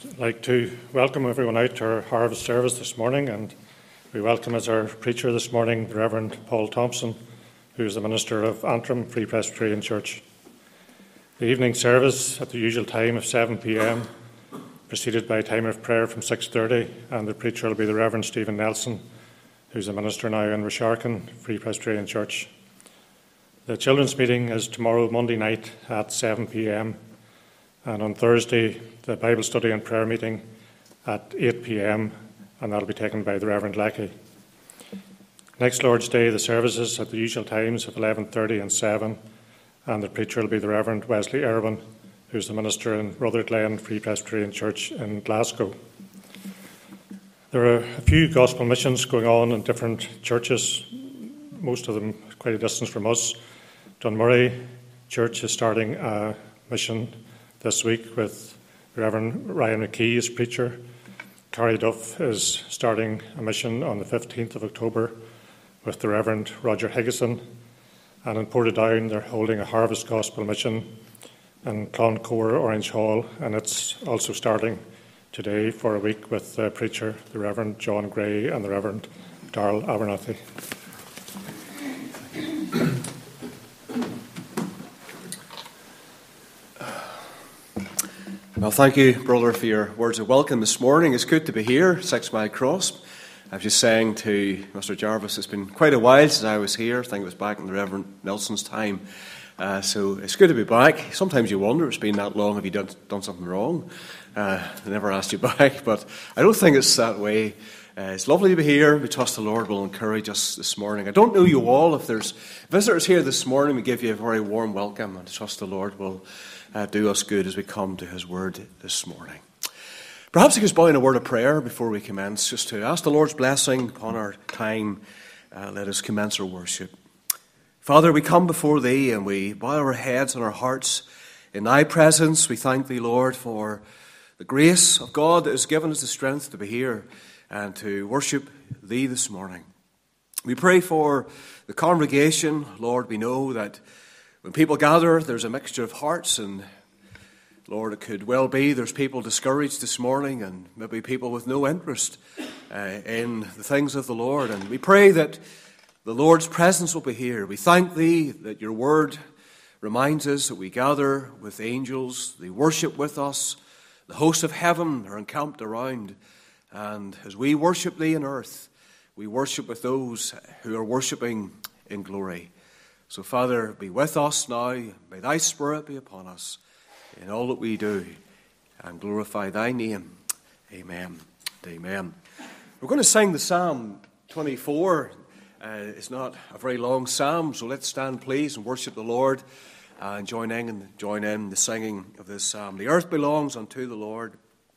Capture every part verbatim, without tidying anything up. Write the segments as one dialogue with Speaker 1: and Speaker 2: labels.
Speaker 1: I'd like to welcome everyone out to our harvest service this morning, and we welcome as our preacher this morning the Reverend Paul Thompson, who is the minister of Antrim Free Presbyterian Church. The evening service at the usual time of seven p m, preceded by a time of prayer from six thirty, and the preacher will be the Reverend Stephen Nelson, who's a minister now in Rasharkin Free Presbyterian Church. The children's meeting is tomorrow, Monday night at seven p m, and on Thursday, the Bible study and prayer meeting at eight p m, and that'll be taken by the Reverend Lackey. Next Lord's Day, the services at the usual times of eleven thirty and seven, and the preacher will be the Reverend Wesley Irwin, who's the minister in Rutherglen Free Presbyterian Church in Glasgow. There are a few gospel missions going on in different churches, most of them quite a distance from us. Dunmurray Church is starting a mission this week with Reverend Ryan McKee as preacher. Carryduff is starting a mission on the fifteenth of October with the Reverend Roger Higgison. And in Portadown, they're holding a harvest gospel mission in Cloncore Orange Hall, and it's also starting today for a week with the preacher, the Reverend John Gray and the Reverend Darrell Abernathy.
Speaker 2: Well, thank you, brother, for your words of welcome this morning. It's good to be here, Six Mile Cross. I was just saying to Mister Jarvis, it's been quite a while since I was here. I think it was back in the Reverend Nelson's time. Uh, so it's good to be back. Sometimes you wonder, it's been that long, have you done, done something wrong? Uh, I never asked you back, but I don't think it's that way. Uh, it's lovely to be here. We trust the Lord will encourage us this morning. I don't know you all. If there's visitors here this morning, we give you a very warm welcome, and I trust the Lord will uh, do us good as we come to his word this morning. Perhaps I could bow in a word of prayer before we commence, just to ask the Lord's blessing upon our time. Uh, let us commence our worship. Father, we come before thee and we bow our heads and our hearts in thy presence. We thank thee, Lord, for the grace of God that has given us the strength to be here and to worship thee this morning. We pray for the congregation. Lord, we know that when people gather, there's a mixture of hearts, and Lord, it could well be there's people discouraged this morning and maybe people with no interest uh, in the things of the Lord. And we pray that the Lord's presence will be here. We thank thee that your word reminds us that we gather with angels, they worship with us, the hosts of heaven are encamped around. And as we worship thee on earth, we worship with those who are worshiping in glory. So, Father, be with us now. May thy Spirit be upon us in all that we do, and glorify thy name. Amen. Amen. We're going to sing the Psalm twenty-four. Uh, it's not a very long psalm, so let's stand, please, and worship the Lord uh, and join in and join in the singing of this psalm. The earth belongs unto the Lord,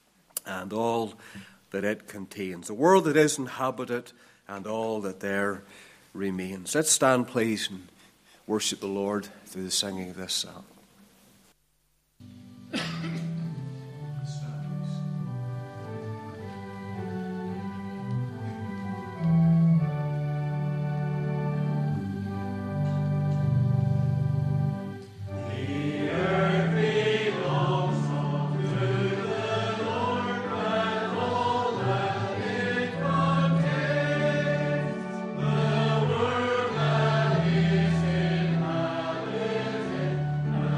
Speaker 2: and all that it contains, the world that is inhabited, and all that there remains. Let's stand, please, and worship the Lord through the singing of this psalm.
Speaker 3: Thank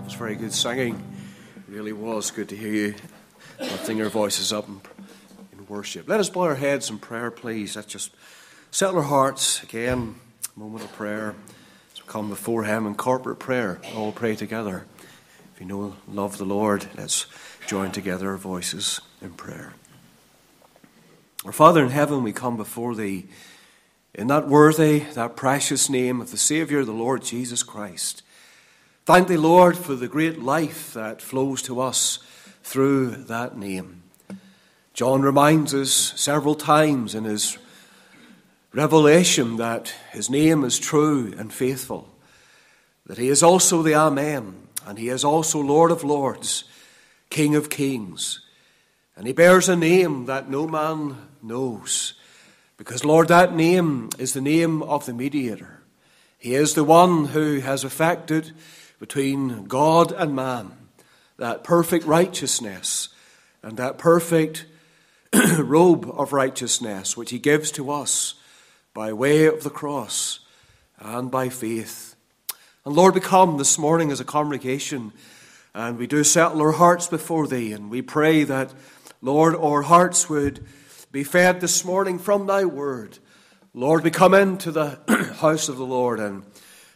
Speaker 2: That was very good singing. It really was good to hear you lifting your voices up in, in worship. Let us bow our heads in prayer, please. Let's just settle our hearts again. A moment of prayer as we come before Him in corporate prayer. All pray together. If you know, love the Lord, let's join together our voices in prayer. Our Father in heaven, we come before Thee in that worthy, that precious name of the Saviour, the Lord Jesus Christ. Thank Thee, Lord, for the great life that flows to us through that name. John reminds us several times in his revelation that His name is true and faithful, that He is also the Amen, and He is also Lord of Lords, King of Kings. And He bears a name that no man knows, because, Lord, that name is the name of the mediator. He is the one who has effected between God and man that perfect righteousness and that perfect robe of righteousness which He gives to us by way of the cross and by faith. And Lord, we come this morning as a congregation and we do settle our hearts before Thee, and we pray that, Lord, our hearts would be fed this morning from Thy word. Lord, we come into the house of the Lord and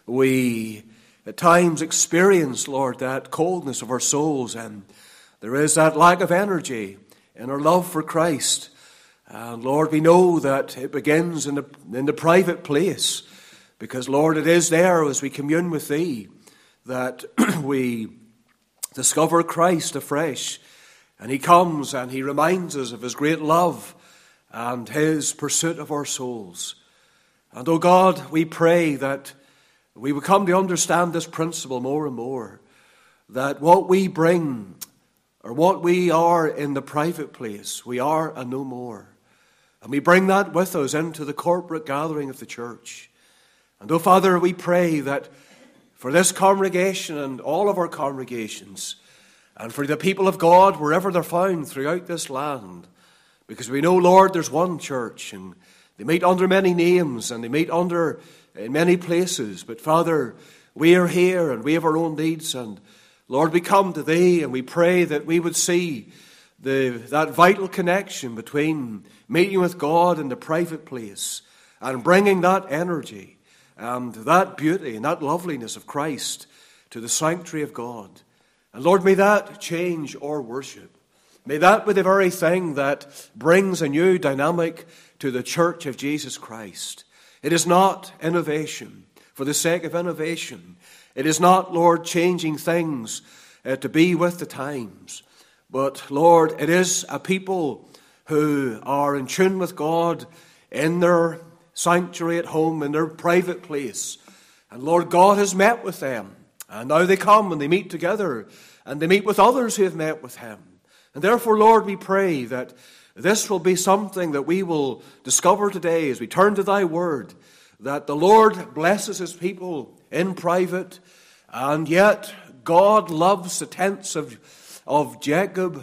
Speaker 2: we at times experience, Lord, that coldness of our souls, and there is that lack of energy in our love for Christ. And Lord, we know that it begins in the, in the private place, because, Lord, it is there as we commune with Thee that we discover Christ afresh. And He comes and He reminds us of His great love and His pursuit of our souls. And, oh God, we pray that we would come to understand this principle more and more, that what we bring or what we are in the private place, we are and no more. And we bring that with us into the corporate gathering of the church. And, oh Father, we pray that for this congregation and all of our congregations, and for the people of God wherever they're found throughout this land, because we know, Lord, there's one church, and they meet under many names, and they meet under in many places. But Father, we are here, and we have our own needs, and Lord, we come to Thee, and we pray that we would see the that vital connection between meeting with God in the private place and bringing that energy and that beauty and that loveliness of Christ to the sanctuary of God. And Lord, may that change our worship. May that be the very thing that brings a new dynamic to the church of Jesus Christ. It is not innovation for the sake of innovation. It is not, Lord, changing things uh, to be with the times. But, Lord, it is a people who are in tune with God in their sanctuary at home, in their private place. And, Lord, God has met with them. And now they come and they meet together, and they meet with others who have met with Him. And therefore, Lord, we pray that this will be something that we will discover today as we turn to Thy word, that the Lord blesses His people in private, and yet God loves the tents of, of Jacob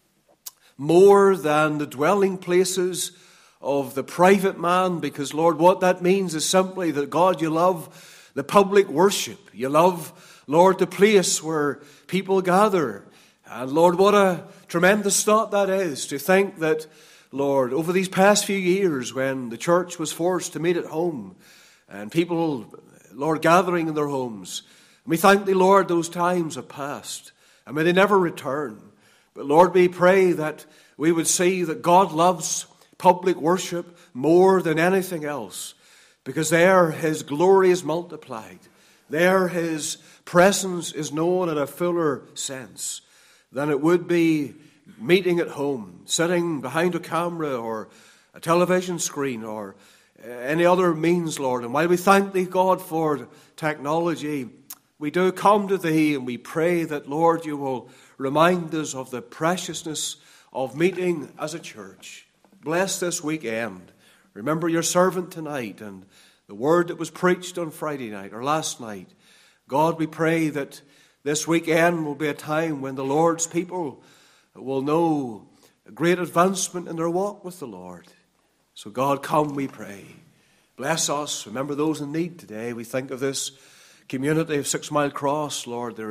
Speaker 2: more than the dwelling places of the private man, because, Lord, what that means is simply that, God, you love the public worship. You love, Lord, the place where people gather. And, Lord, what a tremendous thought that is, to think that, Lord, over these past few years when the church was forced to meet at home and people, Lord, gathering in their homes, we thank Thee, Lord, those times have passed and may they never return. But, Lord, we pray that we would see that God loves public worship more than anything else, because there His glory is multiplied. There His presence is known in a fuller sense than it would be meeting at home, sitting behind a camera or a television screen or any other means, Lord. And while we thank Thee, God, for technology, we do come to Thee and we pray that, Lord, You will remind us of the preciousness of meeting as a church. Bless this weekend. Remember Your servant tonight and the word that was preached on Friday night or last night. God, we pray that this weekend will be a time when the Lord's people will know a great advancement in their walk with the Lord. So, God, come, we pray. Bless us. Remember those in need today. We think of this community of Six Mile Cross. Lord, there is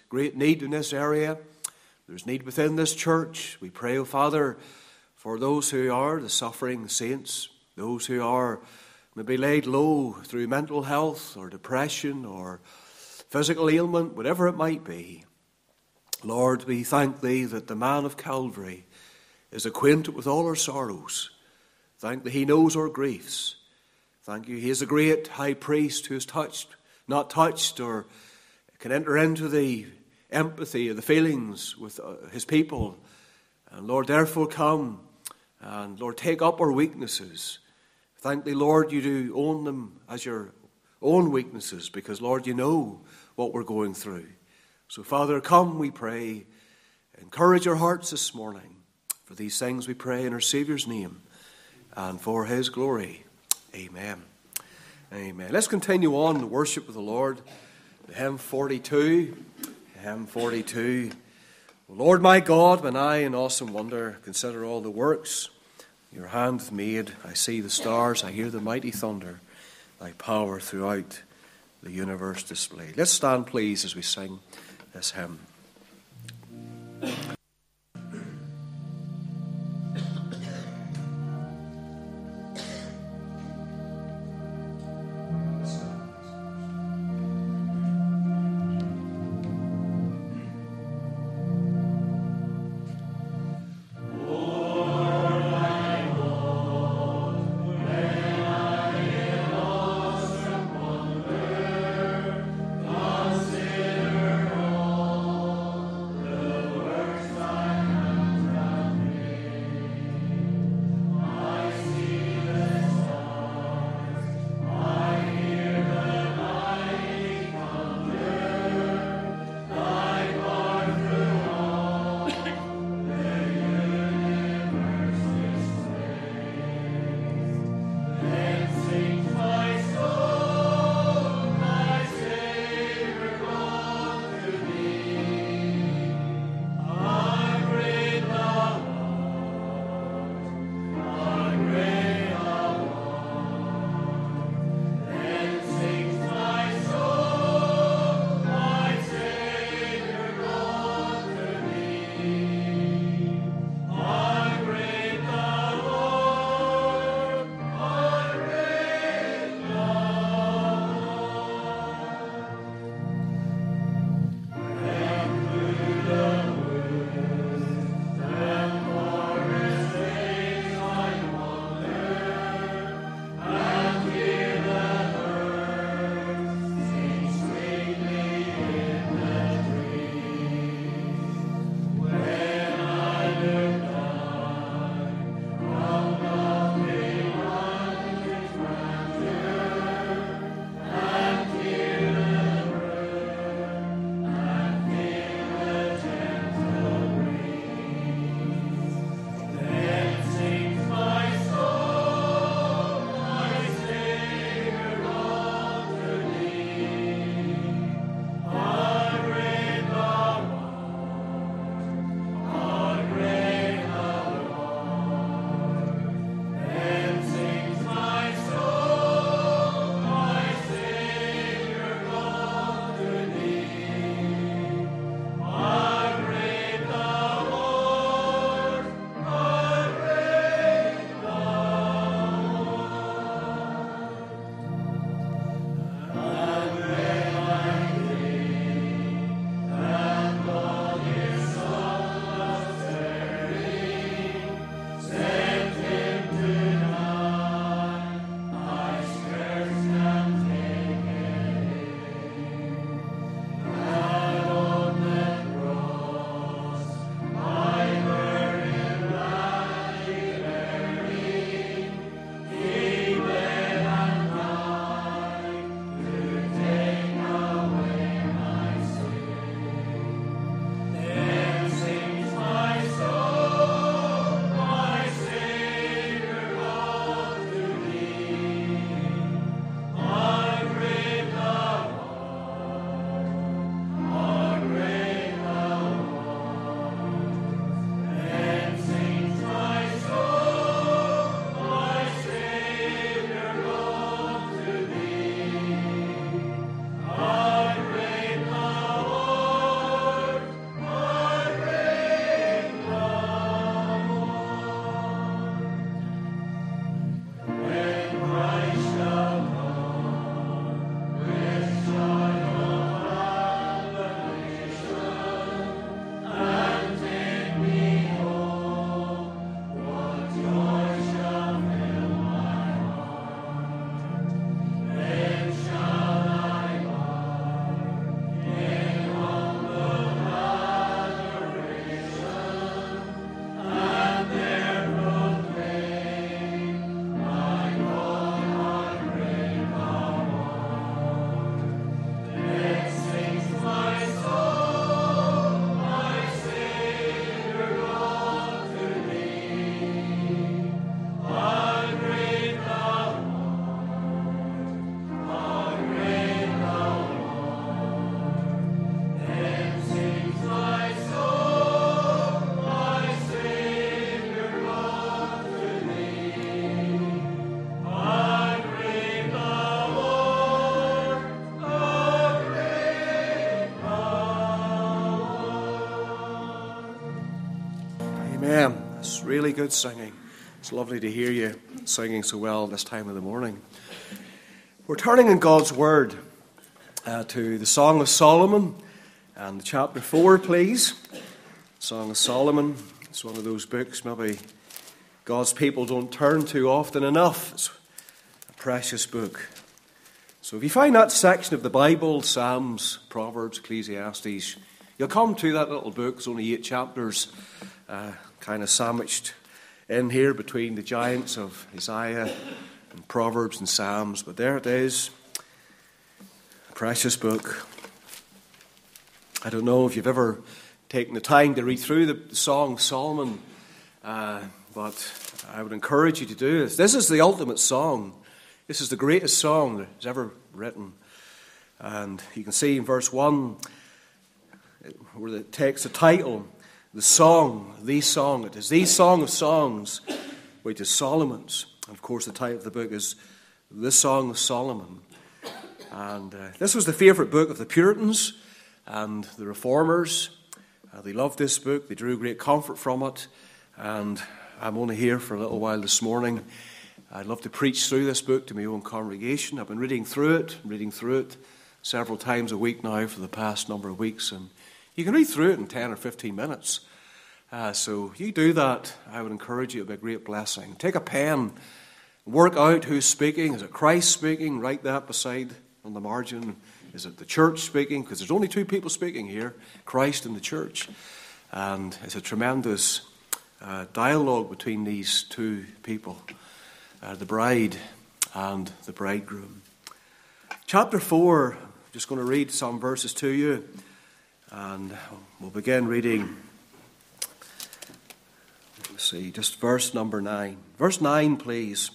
Speaker 2: great need in this area. There's need within this church. We pray, O Father, for those who are the suffering saints, those who are maybe laid low through mental health or depression or physical ailment, whatever it might be. Lord, we thank Thee that the man of Calvary is acquainted with all our sorrows. Thank Thee He knows our griefs. Thank You He is a great high priest who is touched, not touched, or can enter into the empathy of the feelings with His people. And Lord, therefore come and Lord, take up our weaknesses. Thank Thee, Lord, You do own them as Your own weaknesses, because Lord, You know what we're going through. So Father, come, we pray. Encourage our hearts this morning. For these things we pray in our Saviour's name and for His glory. Amen. Amen. Let's continue on to worship with the Lord. Hymn forty-two. Hymn forty-two. Lord my God, when I in awesome wonder consider all the works Your hand hath made, I see the stars, I hear the mighty thunder, Thy power throughout the universe displayed. Let's stand, please, as we sing this hymn.
Speaker 3: Consider all the works
Speaker 2: Amen. It's really good singing. It's lovely to hear you singing so well this time of the morning. We're turning in God's Word uh, to the Song of Solomon and chapter four, please. Song of Solomon. It's one of those books maybe God's people don't turn to often enough. It's a precious book. So if you find that section of the Bible, Psalms, Proverbs, Ecclesiastes, you'll come to that little book. It's only eight chapters, uh, kind of sandwiched in here between the giants of Isaiah and Proverbs and Psalms. But there it is, a precious book. I don't know if you've ever taken the time to read through the Song of Solomon, uh, but I would encourage you to do this. This is the ultimate song. This is the greatest song that has ever written. And you can see in verse one, where the text, the title, the song, the song. It is the Song of Songs, which is Solomon's. And of course, the title of the book is The Song of Solomon. And uh, this was the favourite book of the Puritans and the Reformers. Uh, they loved this book. They drew great comfort from it. And I'm only here for a little while this morning. I'd love to preach through this book to my own congregation. I've been reading through it, reading through it several times a week now for the past number of weeks. And you can read through it in ten or fifteen minutes. Uh, so you do that, I would encourage you. It would be a great blessing. Take a pen, work out who's speaking. Is it Christ speaking? Write that beside on the margin. Is it the church speaking? Because there's only two people speaking here, Christ and the church. And it's a tremendous uh, dialogue between these two people, uh, the bride and the bridegroom. Chapter four, I'm just going to read some verses to you. And we'll begin reading, let's see, just verse number nine. Verse nine, please.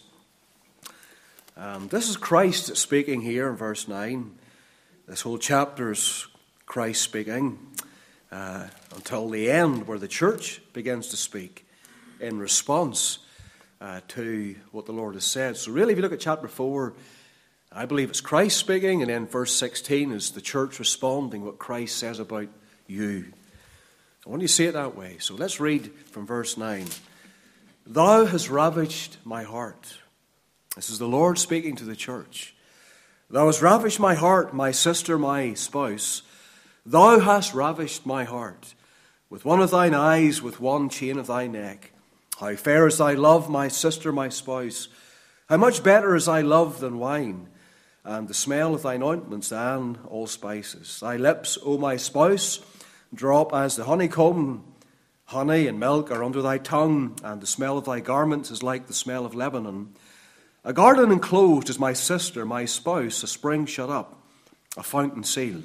Speaker 2: Um, this is Christ speaking here in verse nine. This whole chapter is Christ speaking uh, until the end, where the church begins to speak in response uh, to what the Lord has said. So really, if you look at chapter four, I believe it's Christ speaking, and then verse sixteen is the church responding what Christ says about you. I want you to see it that way. So let's read from verse nine. Thou hast ravished my heart. This is the Lord speaking to the church. Thou hast ravished my heart, my sister, my spouse. Thou hast ravished my heart. With one of thine eyes, with one chain of thy neck. How fair is thy love, my sister, my spouse. How much better is thy love than wine, and the smell of thine ointments than all spices. Thy lips, O my spouse, drop as the honeycomb. Honey and milk are under thy tongue, and the smell of thy garments is like the smell of Lebanon. A garden enclosed is my sister, my spouse, a spring shut up, a fountain sealed.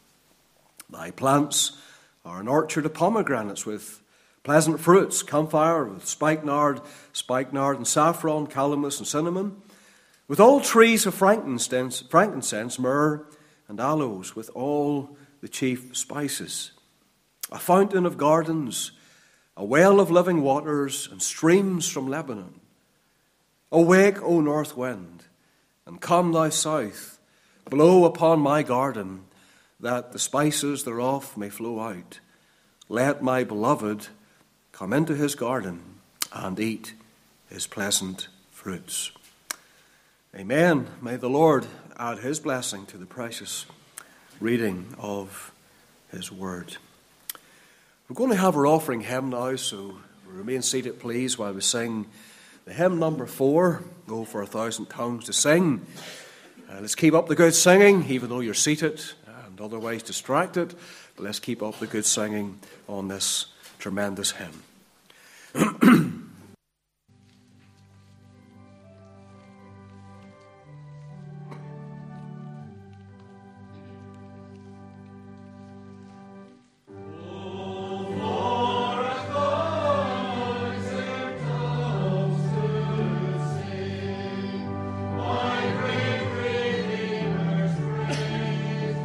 Speaker 2: Thy plants are an orchard of pomegranates with pleasant fruits, camphire with spikenard, spikenard and saffron, calamus and cinnamon, with all trees of frankincense, frankincense, myrrh and aloes, with all the chief spices. A fountain of gardens, a well of living waters, and streams from Lebanon. Awake, O north wind, and come thou south. Blow upon my garden, that the spices thereof may flow out. Let my beloved come into his garden and eat his pleasant fruits. Amen. May the Lord add his blessing to the precious reading of his word. We're going to have our offering hymn now, so remain seated, please, while we sing the hymn number four, Go for a Thousand Tongues to Sing. Uh, let's keep up the good singing, even though you're seated and otherwise distracted. But let's keep up the good singing on this tremendous hymn.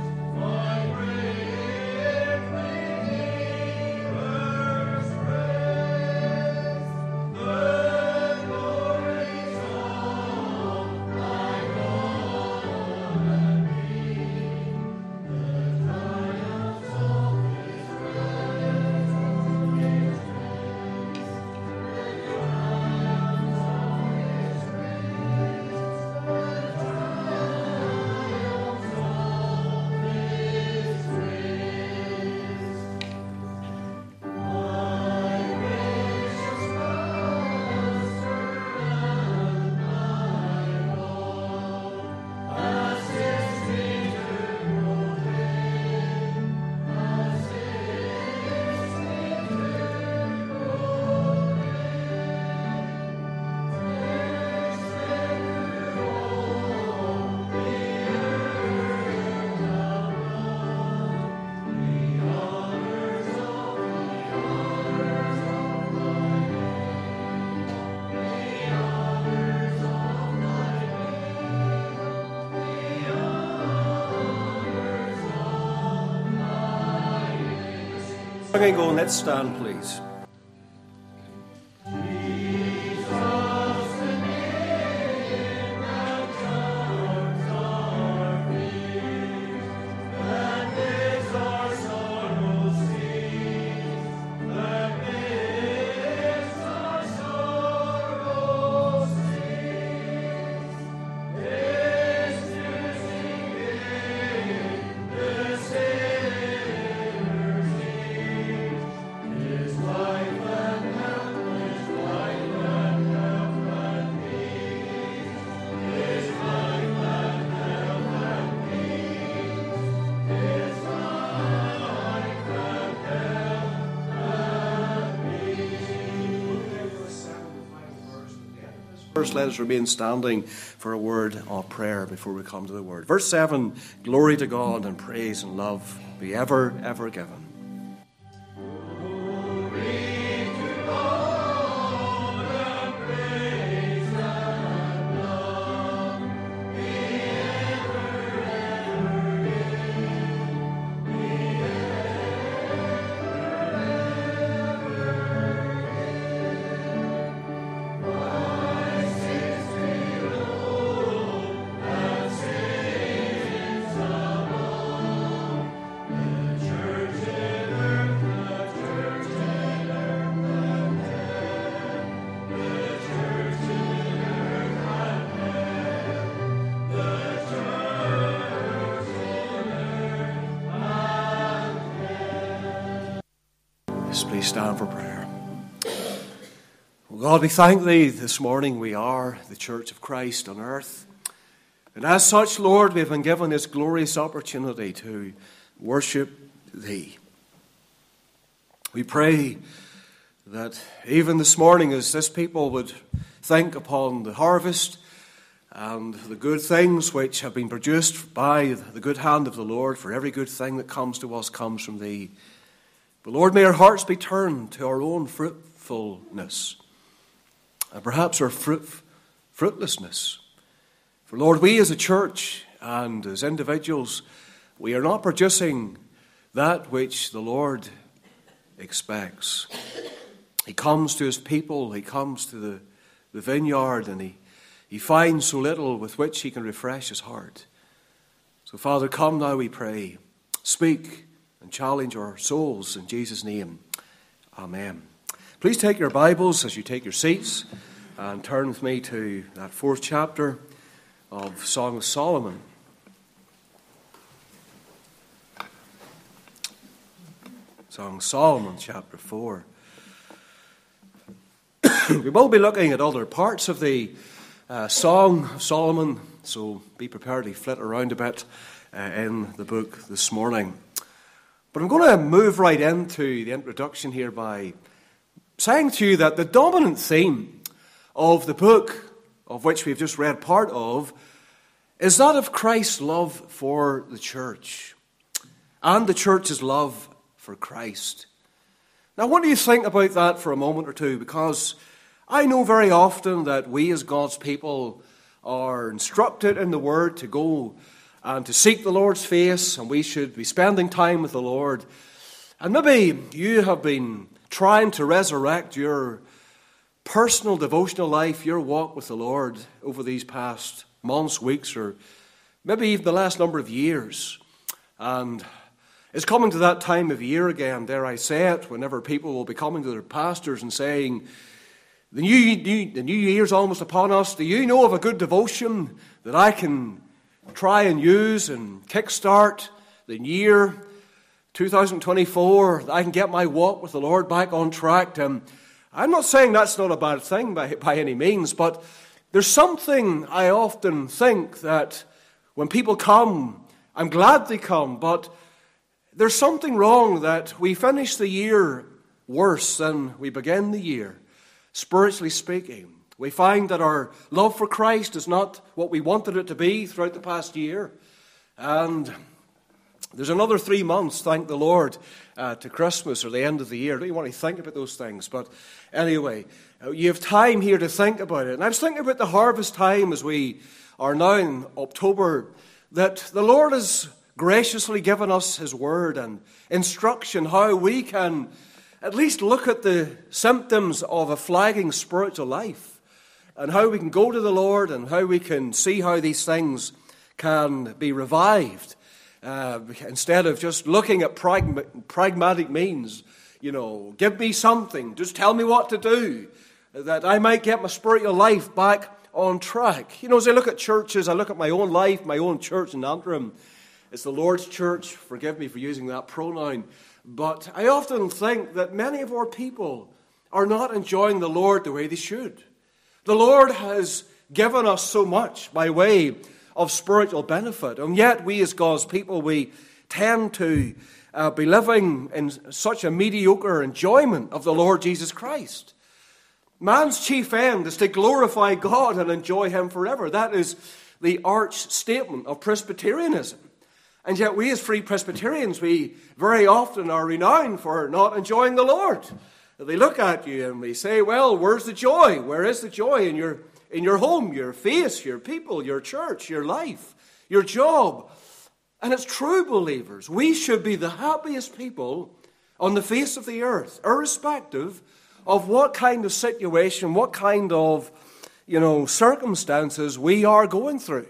Speaker 3: Praise
Speaker 2: Okay, go, let's stand, please. First, let us remain standing for a word of prayer before we come to the word. Verse seven, glory to God and praise and love be ever, ever given. Please stand for prayer. Well, God, we thank Thee this morning. We are the Church of Christ on earth. And as such, Lord, we have been given this glorious opportunity to worship Thee. We pray that even this morning, as this people would think upon the harvest and the good things which have been produced by the good hand of the Lord, for every good thing that comes to us comes from Thee. But Lord, may our hearts be turned to our own fruitfulness and perhaps our fruit, fruitlessness. For Lord, we as a church and as individuals, we are not producing that which the Lord expects. He comes to His people, He comes to the, the vineyard, and he, he finds so little with which He can refresh His heart. So Father, come now, we pray. Speak and challenge our souls in Jesus' name. Amen. Please take your Bibles as you take your seats and turn with me to that fourth chapter of Song of Solomon. Song of Solomon, chapter four. We will be looking at other parts of the uh, Song of Solomon, so be prepared to flit around a bit uh, in the book this morning. But I'm going to move right into the introduction here by saying to you that the dominant theme of the book, of which we've just read part of, is that of Christ's love for the church and the church's love for Christ. Now, what do you think about that for a moment or two? Because I know very often that we as God's people are instructed in the Word to go and to seek the Lord's face, and we should be spending time with the Lord. And maybe you have been trying to resurrect your personal devotional life, your walk with the Lord over these past months, weeks, or maybe even the last number of years. And it's coming to that time of year again, dare I say it, whenever people will be coming to their pastors and saying, the new, new, the new year's almost upon us. Do you know of a good devotion that I can try and use and kickstart the year two thousand twenty-four, that I can get my walk with the Lord back on track? And I'm not saying that's not a bad thing by, by any means, but there's something I often think that when people come, I'm glad they come, but there's something wrong that we finish the year worse than we begin the year, spiritually speaking. We find that our love for Christ is not what we wanted it to be throughout the past year. And there's another three months, thank the Lord, uh, to Christmas or the end of the year. I don't even want to think about those things. But anyway, uh, you have time here to think about it. And I was thinking about the harvest time as we are now in October, that the Lord is graciously given us his word and instruction how we can at least look at the symptoms of a flagging spiritual life and how we can go to the Lord and how we can see how these things can be revived. Uh, instead of just looking at pragma- pragmatic means, you know, give me something, just tell me what to do, that I might get my spiritual life back on track. You know, as I look at churches, I look at my own life, my own church in Antrim. It's the Lord's church, forgive me for using that pronoun, but I often think that many of our people are not enjoying the Lord the way they should. The Lord has given us so much by way of spiritual benefit, and yet we as God's people, we tend to uh, be living in such a mediocre enjoyment of the Lord Jesus Christ. Man's chief end is to glorify God and enjoy him forever. That is the arch statement of Presbyterianism. And yet we as Free Presbyterians, we very often are renowned for not enjoying the Lord. They look at you and they say, well, where's the joy? Where is the joy in your in your home, your face, your people, your church, your life, your job? And it's true, believers. We should be the happiest people on the face of the earth, irrespective of what kind of situation, what kind of, you know, circumstances we are going through.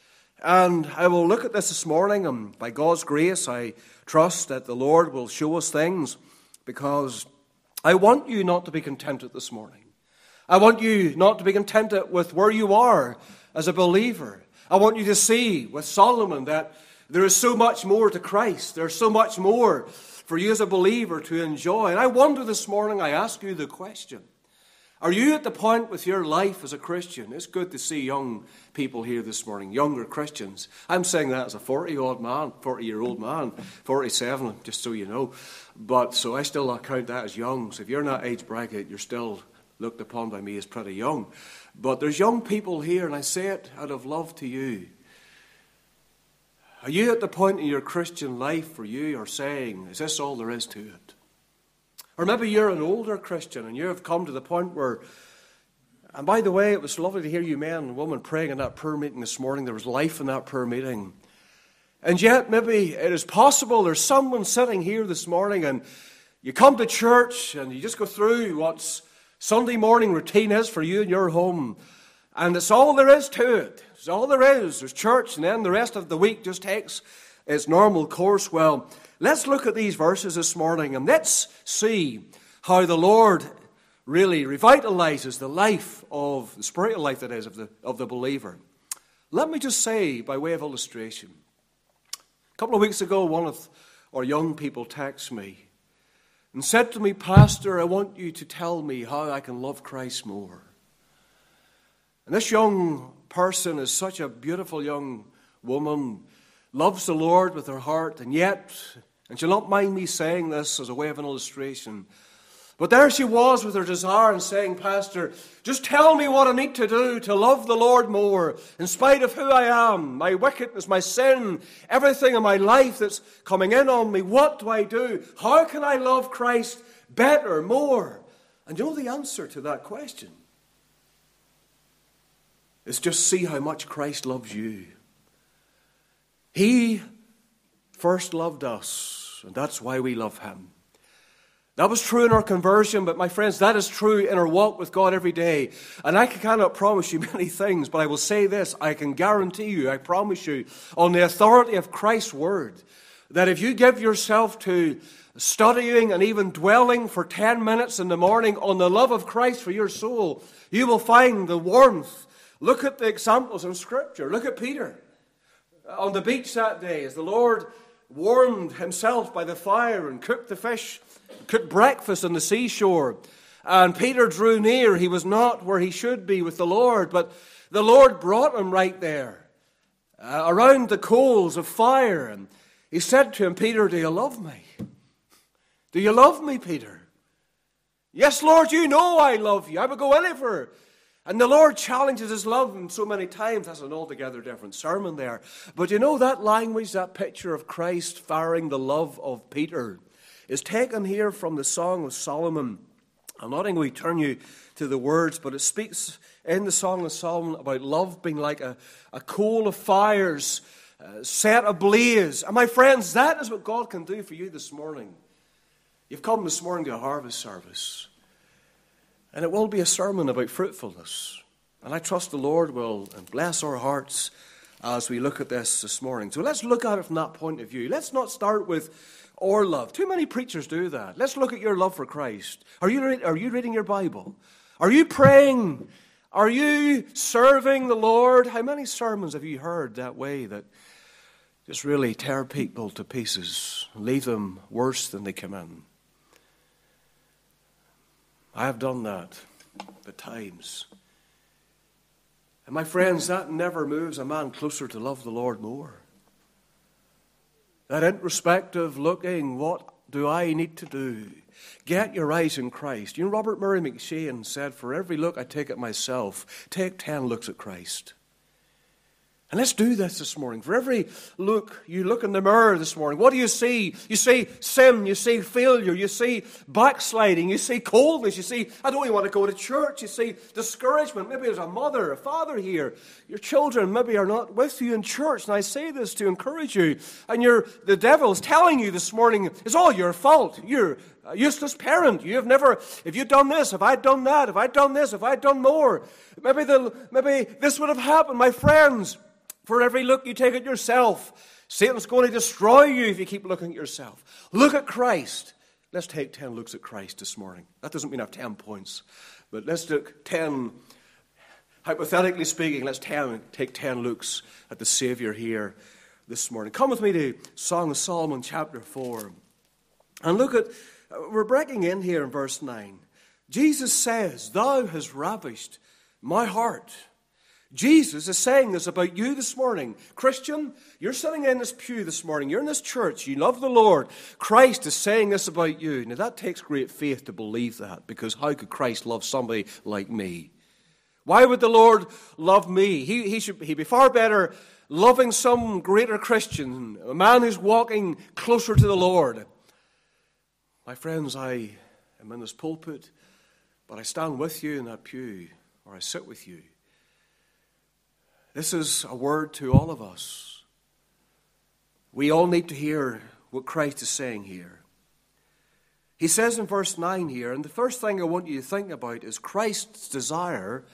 Speaker 2: And I will look at this this morning, and by God's grace, I trust that the Lord will show us things, because I want you not to be contented this morning. I want you not to be contented with where you are as a believer. I want you to see with Solomon that there is so much more to Christ. There's so much more for you as a believer to enjoy. And I wonder this morning, I ask you the question, are you at the point with your life as a Christian? It's good to see young people here this morning, younger Christians. I'm saying that as a forty-odd man, forty-year-old man, forty-seven, just so you know. But so I still count that as young. So if you're in that age bracket, you're still looked upon by me as pretty young. But there's young people here, and I say it out of love to you. Are you at the point in your Christian life where you are saying, is this all there is to it? Or maybe you're an older Christian and you have come to the point where, and by the way, it was lovely to hear you men and women praying in that prayer meeting this morning. There was life in that prayer meeting. And yet maybe it is possible there's someone sitting here this morning and you come to church and you just go through what's Sunday morning routine is for you in your home, and it's all there is to it. It's all there is. There's church, and then the rest of the week just takes its normal course. Well, let's look at these verses this morning, and let's see how the Lord really revitalizes the life of, the spiritual life that is, of the, of the believer. Let me just say, by way of illustration, a couple of weeks ago, one of our young people texted me and said to me, Pastor, I want you to tell me how I can love Christ more. And this young person is such a beautiful young woman, loves the Lord with her heart, and yet, and she'll not mind me saying this as a way of an illustration, but there she was with her desire and saying, Pastor, just tell me what I need to do to love the Lord more, in spite of who I am, my wickedness, my sin, everything in my life that's coming in on me. What do I do? How can I love Christ better, more? And you know the answer to that question is just see how much Christ loves you. He first loved us, and that's why we love him. That was true in our conversion, but my friends, that is true in our walk with God every day. And I cannot promise you many things, but I will say this, I can guarantee you, I promise you, on the authority of Christ's word, that if you give yourself to studying and even dwelling for ten minutes in the morning on the love of Christ for your soul, you will find the warmth. Look at the examples in Scripture. Look at Peter on the beach that day as the Lord warmed himself by the fire and cooked the fish, cooked breakfast on the seashore. And Peter drew near. He was not where he should be with the Lord, but the Lord brought him right there, uh, around the coals of fire. And he said to him, Peter, do you love me? Do you love me, Peter? Yes, Lord, you know I love you. I would go anywhere. And the Lord challenges his love in so many times. That's an altogether different sermon there. But you know that language, that picture of Christ firing the love of Peter is taken here from the Song of Solomon. I'm not going to turn you to the words, but it speaks in the Song of Solomon about love being like a, a coal of fires uh, set ablaze. And my friends, that is what God can do for you this morning. You've come this morning to a harvest service. And it will be a sermon about fruitfulness. And I trust the Lord will bless our hearts as we look at this this morning. So let's look at it from that point of view. Let's not start with our love. Too many preachers do that. Let's look at your love for Christ. Are you, re- are you reading your Bible? Are you praying? Are you serving the Lord? How many sermons have you heard that way that just really tear people to pieces and leave them worse than they come in? I have done that at times. And my friends, that never moves a man closer to love the Lord more. That introspective looking, what do I need to do? Get your eyes in Christ. You know, Robert Murray McCheyne said, for every look I take at myself, take ten looks at Christ. And let's do this this morning. For every look, you look in the mirror this morning, what do you see? You see sin, you see failure, you see backsliding, you see coldness, you see, I don't even want to go to church, you see discouragement. Maybe there's a mother, a father here. Your children maybe are not with you in church, and I say this to encourage you. And you're, the devil's telling you this morning, it's all your fault. You're a useless parent. You have never, if you'd done this, if I'd done that, if I'd done this, if I'd done more, maybe, the, maybe this would have happened. My friends, for every look you take at yourself, Satan's going to destroy you if you keep looking at yourself. Look at Christ. Let's take ten looks at Christ this morning. That doesn't mean I have ten points, but let's look ten, hypothetically speaking, let's ten, take ten looks at the Savior here this morning. Come with me to Song of Solomon chapter four. And look at, we're breaking in here in verse nine. Jesus says, "Thou hast ravished my heart." Jesus is saying this about you this morning. Christian, you're sitting in this pew this morning. You're in this church. You love the Lord. Christ is saying this about you. Now, that takes great faith to believe that, because how could Christ love somebody like me? Why would the Lord love me? He, he should he'd be far better loving some greater Christian, a man who's walking closer to the Lord. My friends, I am in this pulpit, but I stand with you in that pew, or I sit with you. This is a word to all of us. We all need to hear what Christ is saying here. He says in verse nine here, and the first thing I want you to think about is Christ's desire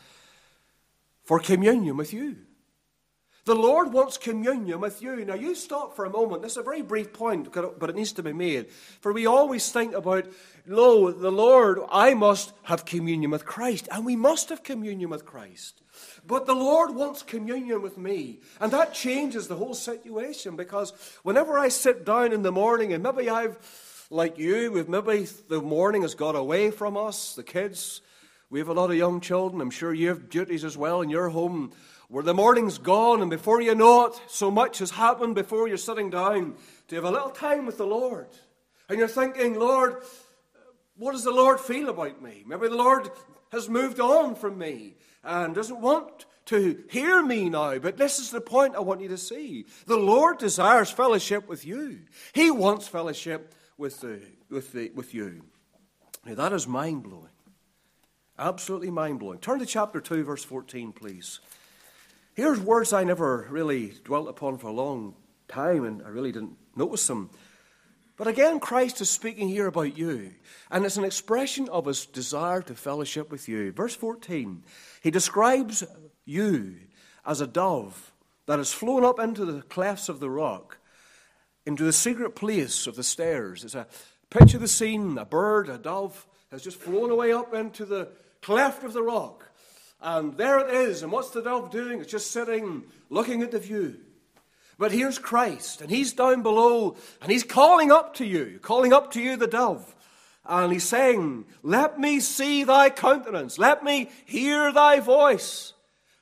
Speaker 2: for communion with you. The Lord wants communion with you. Now, you stop for a moment. This is a very brief point, but it needs to be made. For we always think about, no, the Lord, I must have communion with Christ. And we must have communion with Christ. But the Lord wants communion with me. And that changes the whole situation, because whenever I sit down in the morning, and maybe I've, like you, we've maybe the morning has got away from us, the kids, we have a lot of young children. I'm sure you have duties as well in your home, where the morning's gone, and before you know it, so much has happened before you're sitting down to have a little time with the Lord. And you're thinking, Lord, what does the Lord feel about me? Maybe the Lord has moved on from me and doesn't want to hear me now. But this is the point I want you to see. The Lord desires fellowship with you. He wants fellowship with, the, with, the, with you. Now, that is mind-blowing. Absolutely mind-blowing. Turn to chapter two, verse fourteen, please. Here's words I never really dwelt upon for a long time, and I really didn't notice them. But again, Christ is speaking here about you, and it's an expression of his desire to fellowship with you. Verse fourteen, he describes you as a dove that has flown up into the clefts of the rock, into the secret place of the stairs. It's a picture of the scene, a bird, a dove, has just flown away up into the cleft of the rock. And there it is. And what's the dove doing? It's just sitting, looking at the view. But here's Christ, and he's down below, and he's calling up to you, calling up to you, the dove. And he's saying, let me see thy countenance. Let me hear thy voice.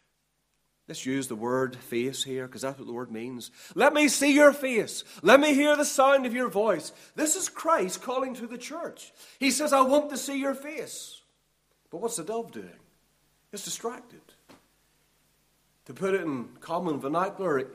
Speaker 2: Let's use the word face here, because that's what the word means. Let me see your face. Let me hear the sound of your voice. This is Christ calling to the church. He says, I want to see your face. But what's the dove doing? It's distracted. To put it in common vernacular, it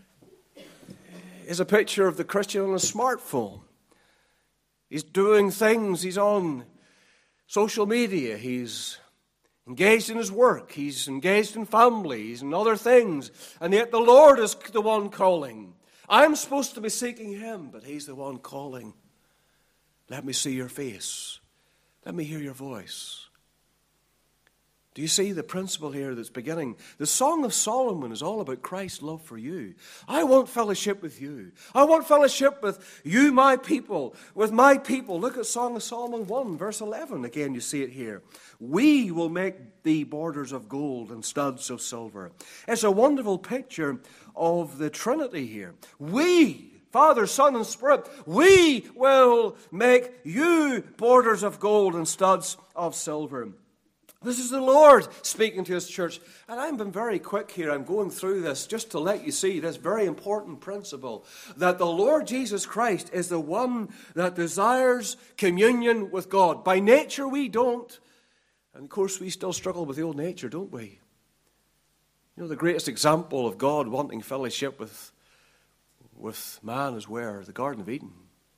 Speaker 2: is a picture of the Christian on a smartphone. He's doing things. He's on social media. He's engaged in his work, he's engaged in family, he's in other things, and yet the Lord is the one calling. I'm supposed to be seeking him, but he's the one calling. Let me see your face. Let me hear your voice. Do you see the principle here that's beginning? The Song of Solomon is all about Christ's love for you. I want fellowship with you. I want fellowship with you, my people, with my people. Look at Song of Solomon one, verse eleven. Again, you see it here. We will make thee borders of gold and studs of silver. It's a wonderful picture of the Trinity here. We, Father, Son, and Spirit, we will make you borders of gold and studs of silver. This is the Lord speaking to his church. And I've been very quick here. I'm going through this just to let you see this very important principle, that the Lord Jesus Christ is the one that desires communion with God. By nature, we don't. And of course, we still struggle with the old nature, don't we? You know, the greatest example of God wanting fellowship with, with man is where? The Garden of Eden.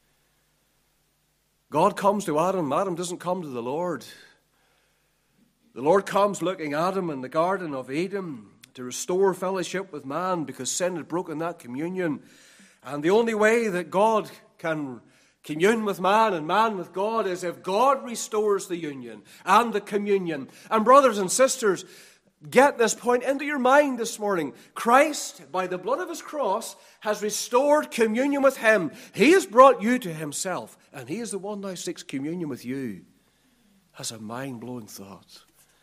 Speaker 2: God comes to Adam. Adam doesn't come to the Lord. The Lord comes looking at him in the Garden of Eden to restore fellowship with man because sin had broken that communion. And the only way that God can commune with man and man with God is if God restores the union and the communion. And brothers and sisters, get this point into your mind this morning. Christ, by the blood of his cross, has restored communion with him. He has brought you to himself, and he is the one now seeks communion with you. That's a mind-blowing thought.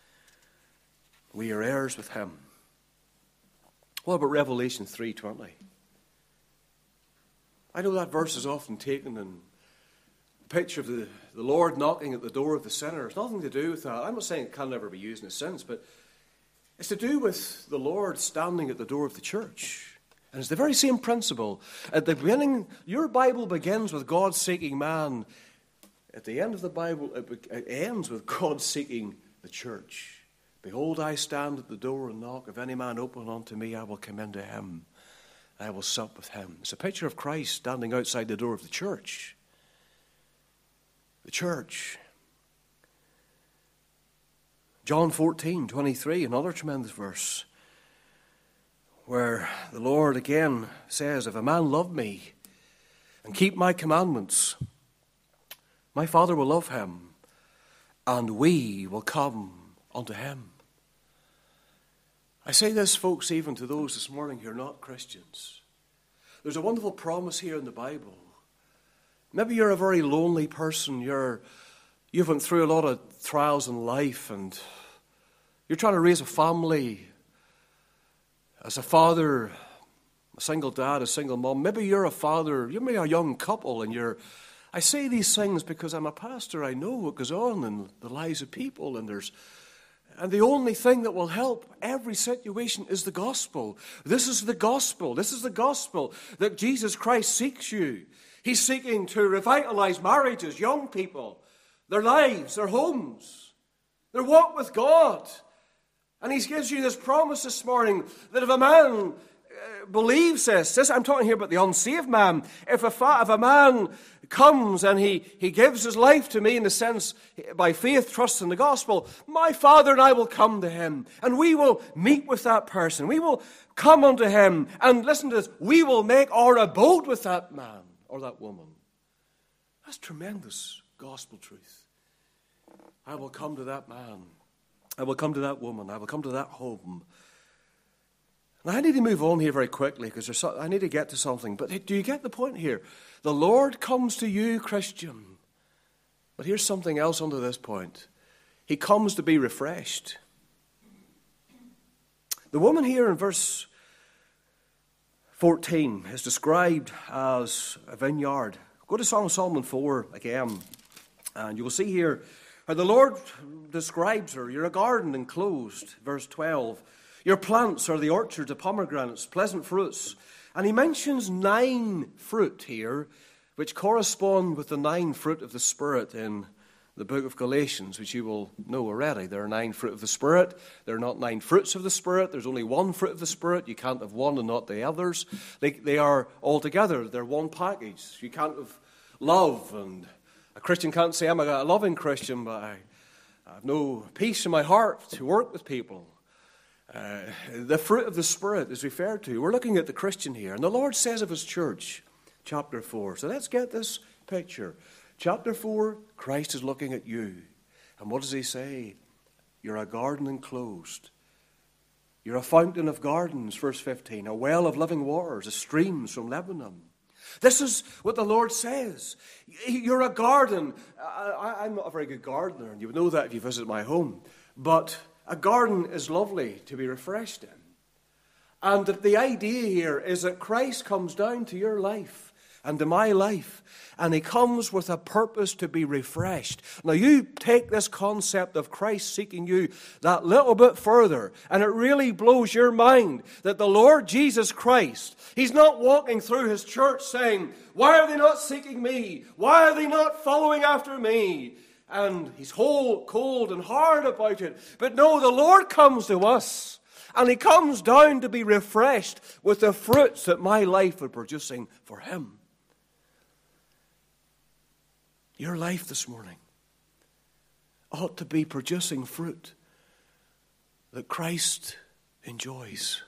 Speaker 2: We are heirs with him. What about Revelation three twenty? I know that verse is often taken in a picture of the, the Lord knocking at the door of the sinner. It's nothing to do with that. I'm not saying it can never be used in a sense, but it's to do with the Lord standing at the door of the church. And it's the very same principle. At the beginning, your Bible begins with God seeking man. At the end of the Bible, it ends with God seeking the church. Behold, I stand at the door and knock. If any man open unto me, I will come into him. I will sup with him. It's a picture of Christ standing outside the door of the church. The church. John fourteen twenty-three, another tremendous verse, where the Lord again says, if a man love me and keep my commandments, my Father will love him, and we will come unto him. I say this, folks, even to those this morning who are not Christians. There's a wonderful promise here in the Bible. Maybe you're a very lonely person. You're, you've went through a lot of trials in life, and you're trying to raise a family. As a father, a single dad, a single mom. Maybe you're a father. You're maybe a young couple, and you're... I say these things because I'm a pastor. I know what goes on in the lives of people, and there's... And the only thing that will help every situation is the gospel. This is the gospel. This is the gospel that Jesus Christ seeks you. He's seeking to revitalize marriages, young people, their lives, their homes, their walk with God. And he gives you this promise this morning that if a man uh, believes this, this, I'm talking here about the unsaved man, if a, fa- if a man comes and he, he gives his life to me in the sense, by faith, trust in the gospel, my Father and I will come to him, and we will meet with that person. We will come unto him, and listen to this, we will make our abode with that man or that woman. That's tremendous gospel truth. I will come to that man. I will come to that woman. I will come to that home. Now, I need to move on here very quickly because there's so, I need to get to something. But do you get the point here? The Lord comes to you, Christian. But here's something else under this point. He comes to be refreshed. The woman here in verse fourteen is described as a vineyard. Go to Song of Solomon four again, and you will see here how the Lord describes her. You're a garden enclosed, verse twelve. Your plants are the orchards of pomegranates, pleasant fruits. And he mentions nine fruit here, which correspond with the nine fruit of the Spirit in the book of Galatians, which you will know already. There are nine fruit of the Spirit. There are not nine fruits of the Spirit. There's only one fruit of the Spirit. You can't have one and not the others. They, they are all together. They're one package. You can't have love, and a Christian can't say, I'm a loving Christian, but I, I have no peace in my heart to work with people. Uh, the fruit of the Spirit is referred to. We're looking at the Christian here. And the Lord says of his church, chapter four. So let's get this picture. Chapter four, Christ is looking at you. And what does he say? You're a garden enclosed. You're a fountain of gardens, verse fifteen. A well of living waters, a streams from Lebanon. This is what the Lord says. You're a garden. I, I'm not a very good gardener, and you would know that if you visit my home. But a garden is lovely to be refreshed in. And the idea here is that Christ comes down to your life and to my life, and he comes with a purpose to be refreshed. Now you take this concept of Christ seeking you that little bit further, and it really blows your mind that the Lord Jesus Christ, he's not walking through his church saying, why are they not seeking me? Why are they not following after me? And he's whole, cold and hard about it. But no, the Lord comes to us, and he comes down to be refreshed with the fruits that my life is producing for him. Your life this morning ought to be producing fruit that Christ enjoys.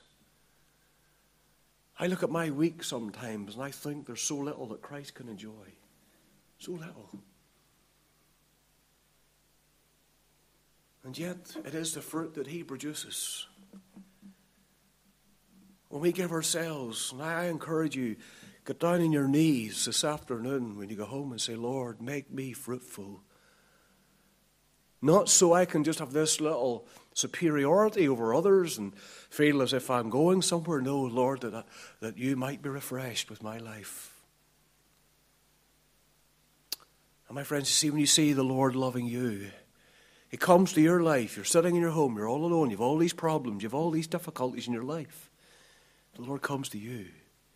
Speaker 2: I look at my week sometimes and I think there's so little that Christ can enjoy. So little. And yet it is the fruit that he produces. When we give ourselves, and I encourage you, get down on your knees this afternoon when you go home and say, Lord, make me fruitful. Not so I can just have this little superiority over others and feel as if I'm going somewhere. No, Lord, that, I, that you might be refreshed with my life. And my friends, you see, when you see the Lord loving you, he comes to your life. You're sitting in your home. You're all alone. You have all these problems. You have all these difficulties in your life. The Lord comes to you.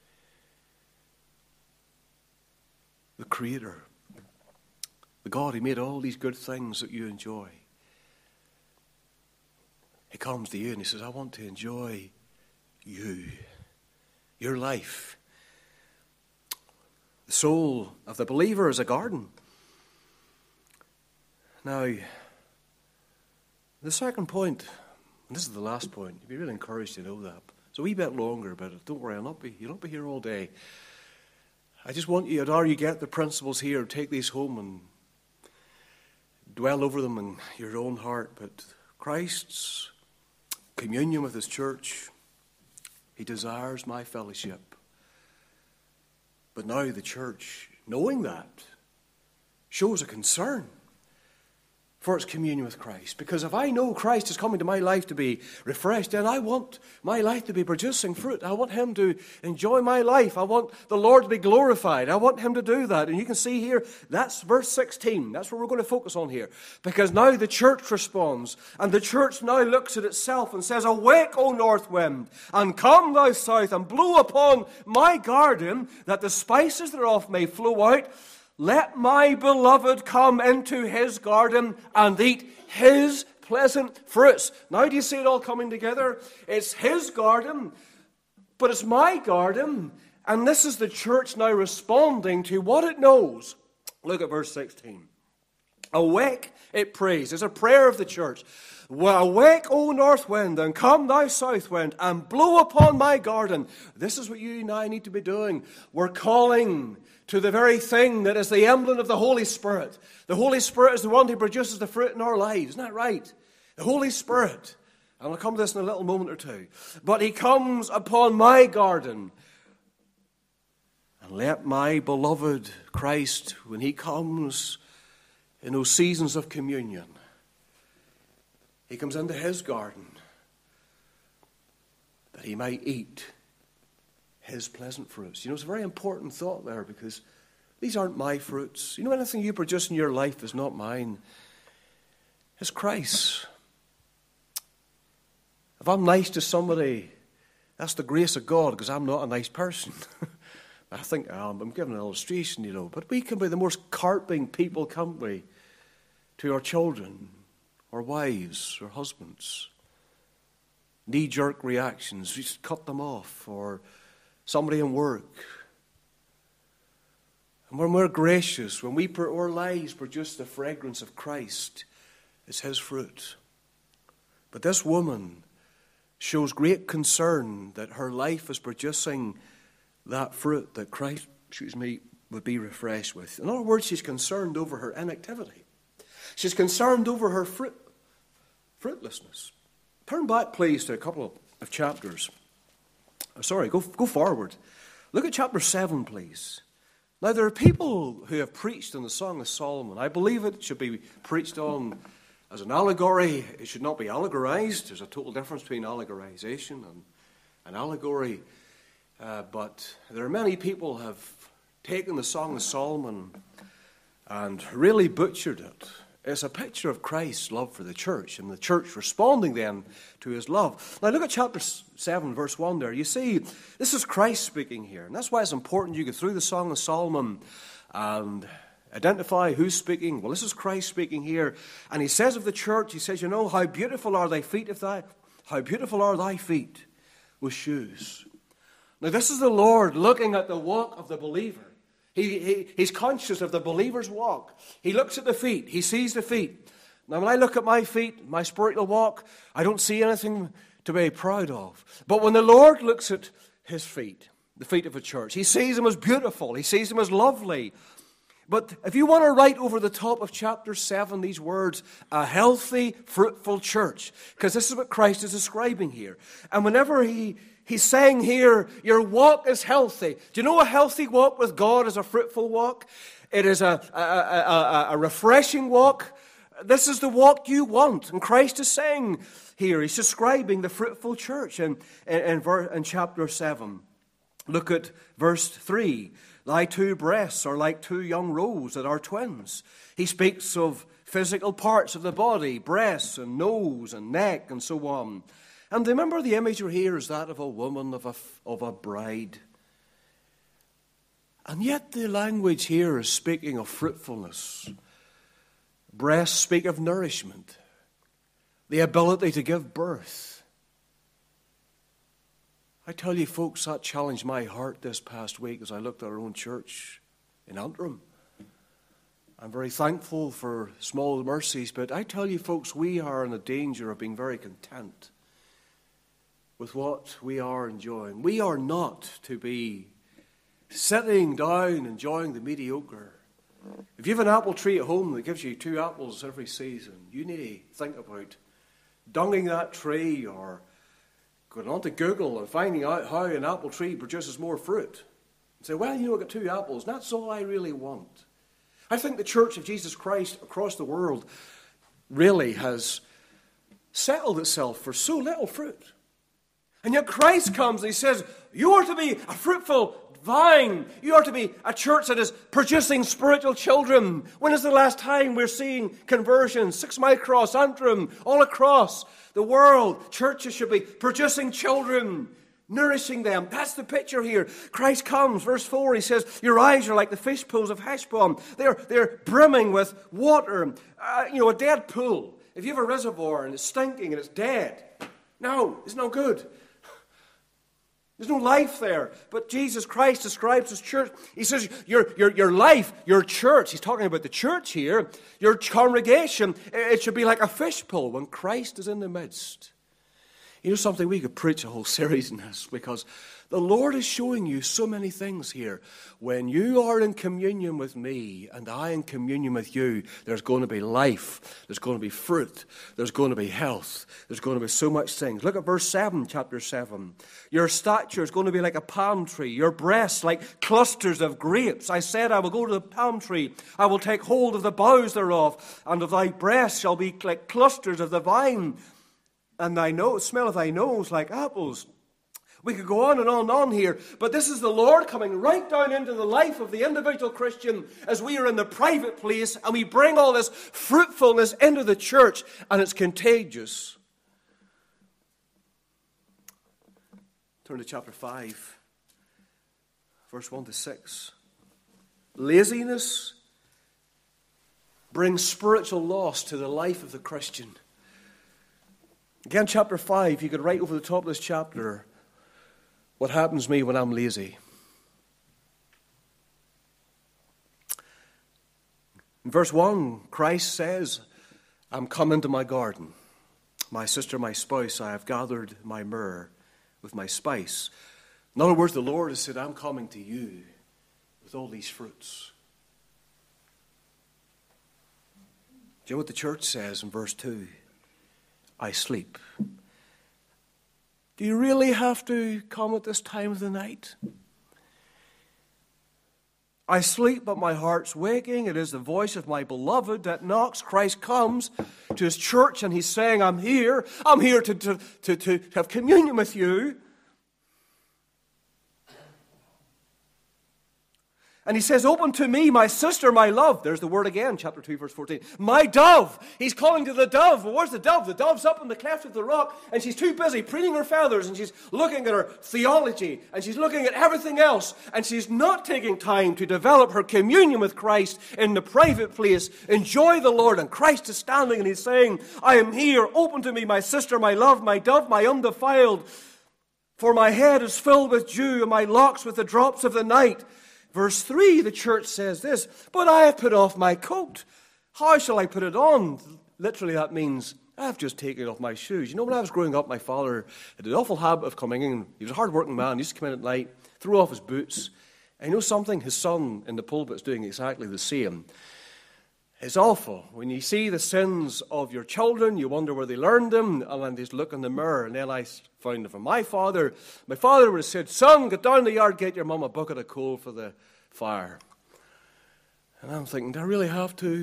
Speaker 2: The Creator, the God who made all these good things that you enjoy. He comes to you and he says, I want to enjoy you, your life. The soul of the believer is a garden. Now, the second point, and this is the last point, you'd be really encouraged to know that. It's a wee bit longer, but don't worry, I'll not be, you'll not be here all day. I just want you, or you get the principles here, take these home and dwell over them in your own heart. But Christ's communion with his church, he desires my fellowship. But now the church, knowing that, shows a concern for its communion with Christ. Because if I know Christ is coming to my life to be refreshed, then I want my life to be producing fruit. I want him to enjoy my life. I want the Lord to be glorified. I want him to do that. And you can see here, that's verse sixteen. That's what we're going to focus on here. Because now the church responds. And the church now looks at itself and says, awake, O north wind, and come thou south, and blow upon my garden, that the spices thereof may flow out. Let my beloved come into his garden and eat his pleasant fruits. Now do you see it all coming together? It's his garden, but it's my garden. And this is the church now responding to what it knows. Look at verse sixteen. Awake, it prays. It's a prayer of the church. Well, awake, O north wind, and come thou south wind, and blow upon my garden. This is what you and I need to be doing. We're calling to the very thing that is the emblem of the Holy Spirit. The Holy Spirit is the one who produces the fruit in our lives. Isn't that right? The Holy Spirit. And I'll come to this in a little moment or two. But he comes upon my garden. And let my beloved Christ, when he comes in those seasons of communion, he comes into his garden that he might eat his pleasant fruits. You know, it's a very important thought there, because these aren't my fruits. You know, anything you produce in your life is not mine. It's Christ's. If I'm nice to somebody, that's the grace of God, because I'm not a nice person. I think um, I'm giving an illustration, you know. But we can be the most carping people, can't we, to our children, our wives, our husbands. Knee-jerk reactions, we just cut them off, or somebody in work. And when we're gracious, when we, our lives produce the fragrance of Christ, It's his fruit. But this woman shows great concern that her life is producing that fruit that Christ, excuse me, would be refreshed with. In other words, she's concerned over her inactivity. She's concerned over her fruit, fruitlessness. Turn back, please, to a couple of chapters. Oh, sorry, go, go forward. Look at chapter seven, please. Now, there are people who have preached on the Song of Solomon. I believe it should be preached on as an allegory. It should not be allegorized. There's a total difference between allegorization and an allegory. Uh, but there are many people who have taken the Song of Solomon and really butchered it. It's a picture of Christ's love for the church and the church responding then to his love. Now look at chapter seven, verse one there. You see, this is Christ speaking here. And that's why it's important you go through the Song of Solomon and identify who's speaking. Well, this is Christ speaking here. And he says of the church, he says, you know, how beautiful are thy feet of thy, how beautiful are thy feet with shoes. Now this is the Lord looking at the walk of the believer. He, he, he's conscious of the believer's walk. He looks at the feet. He sees the feet. Now, when I look at my feet, my spiritual walk, I don't see anything to be proud of. But when the Lord looks at his feet, the feet of a church, he sees them as beautiful. He sees them as lovely. But if you want to write over the top of chapter seven these words, a healthy, fruitful church, because this is what Christ is describing here. And whenever he... He's saying here, your walk is healthy. Do you know a healthy walk with God is a fruitful walk? It is a, a, a, a refreshing walk. This is the walk you want. And Christ is saying here, he's describing the fruitful church in, in, in, in chapter seven. Look at verse three. Thy two breasts are like two young roes that are twins. He speaks of physical parts of the body, breasts and nose and neck and so on. And remember, the imagery here is that of a woman, of a, of a bride. And yet the language here is speaking of fruitfulness. Breasts speak of nourishment, the ability to give birth. I tell you, folks, that challenged my heart this past week as I looked at our own church in Antrim. I'm very thankful for small mercies, but I tell you, folks, we are in the danger of being very content with what we are enjoying. We are not to be sitting down enjoying the mediocre. If you have an apple tree at home that gives you two apples every season, you need to think about dunging that tree or going on to Google and finding out how an apple tree produces more fruit. And say, well, you know, I've got two apples. That's all I really want. I think the Church of Jesus Christ across the world really has settled itself for so little fruit. And yet Christ comes and he says, you are to be a fruitful vine. You are to be a church that is producing spiritual children. When is the last time we're seeing conversions? Six Mile Cross, Antrim, all across the world. Churches should be producing children, nourishing them. That's the picture here. Christ comes, verse four, he says, your eyes are like the fish pools of Heshbon. They're, they're brimming with water. Uh, you know, a dead pool. If you have a reservoir and it's stinking and it's dead, no, it's no good. There's no life there. But Jesus Christ describes his church. He says, your, your, your life, your church, he's talking about the church here, your congregation, it should be like a fish pool when Christ is in the midst. You know something, we could preach a whole series in this because the Lord is showing you so many things here. When you are in communion with me and I in communion with you, there's going to be life. There's going to be fruit. There's going to be health. There's going to be so much things. Look at verse seven, chapter seven. Your stature is going to be like a palm tree. Your breasts like clusters of grapes. I said, I will go to the palm tree. I will take hold of the boughs thereof. And of thy breasts shall be like clusters of the vine. And thy nose, smell of thy nose like apples. We could go on and on and on here, but this is the Lord coming right down into the life of the individual Christian as we are in the private place and we bring all this fruitfulness into the church, and it's contagious. Turn to chapter five, verse one to six. Laziness brings spiritual loss to the life of the Christian. Again, chapter five, you could write over the top of this chapter, what happens to me when I'm lazy? In verse one, Christ says, I'm come into my garden. My sister, my spouse, I have gathered my myrrh with my spice. In other words, the Lord has said, I'm coming to you with all these fruits. Do you know what the church says in verse two? I sleep. Do you really have to come at this time of the night? I sleep, but my heart's waking. It is the voice of my beloved that knocks. Christ comes to his church and he's saying, I'm here. I'm here to, to, to, to have communion with you. And he says, open to me, my sister, my love. There's the word again, chapter two, verse fourteen. My dove. He's calling to the dove. Well, where's the dove? The dove's up in the cleft of the rock, and she's too busy preening her feathers, and she's looking at her theology, and she's looking at everything else, and she's not taking time to develop her communion with Christ in the private place. Enjoy the Lord. And Christ is standing, and he's saying, I am here. Open to me, my sister, my love, my dove, my undefiled. For my head is filled with dew, and my locks with the drops of the night. Verse three, the church says this, but I have put off my coat. How shall I put it on? Literally, that means I have just taken off my shoes. You know, when I was growing up, my father had an awful habit of coming in. He was a hard-working man. He used to come in at night, throw off his boots. And you know something? His son in the pulpit is doing exactly the same. It's awful. When you see the sins of your children, you wonder where they learned them, and then they look in the mirror. And then I found it from my father. My father would have said, son, get down the yard, get your mum a bucket of coal for the fire. And I'm thinking, do I really have to?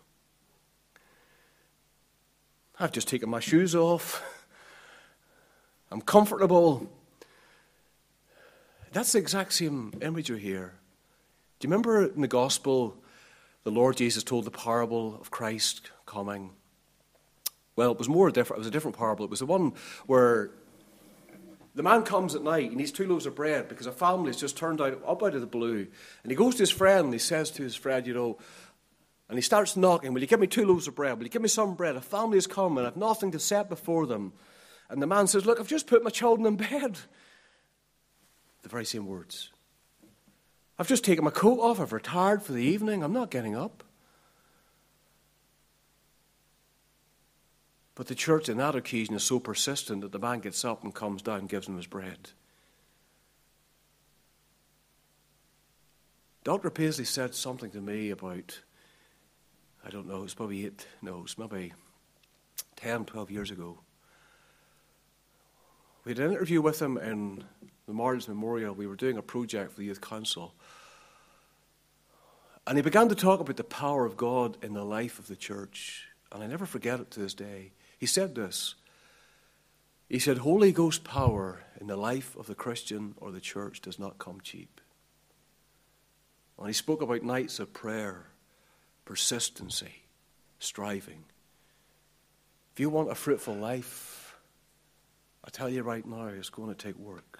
Speaker 2: I've just taken my shoes off. I'm comfortable. That's the exact same imagery here. Do you remember in the gospel, the Lord Jesus told the parable of Christ coming? Well, it was more different. It was a different parable. It was the one where the man comes at night and he needs two loaves of bread because a family has just turned out up out of the blue. And he goes to his friend and he says to his friend, you know, and he starts knocking, will you give me two loaves of bread? Will you give me some bread? A family has come and I've nothing to set before them. And the man says, look, I've just put my children in bed. The very same words. I've just taken my coat off. I've retired for the evening. I'm not getting up. But the church in that occasion is so persistent that the man gets up and comes down and gives him his bread. Doctor Paisley said something to me about, I don't know, it's probably eight, no, it's maybe ten, twelve years ago. We had an interview with him in the Martins Memorial. We were doing a project for the Youth Council. And he began to talk about the power of God in the life of the church. And I never forget it to this day. He said this. He said, Holy Ghost power in the life of the Christian or the church does not come cheap. And he spoke about nights of prayer, persistency, striving. If you want a fruitful life, I tell you right now, it's going to take work.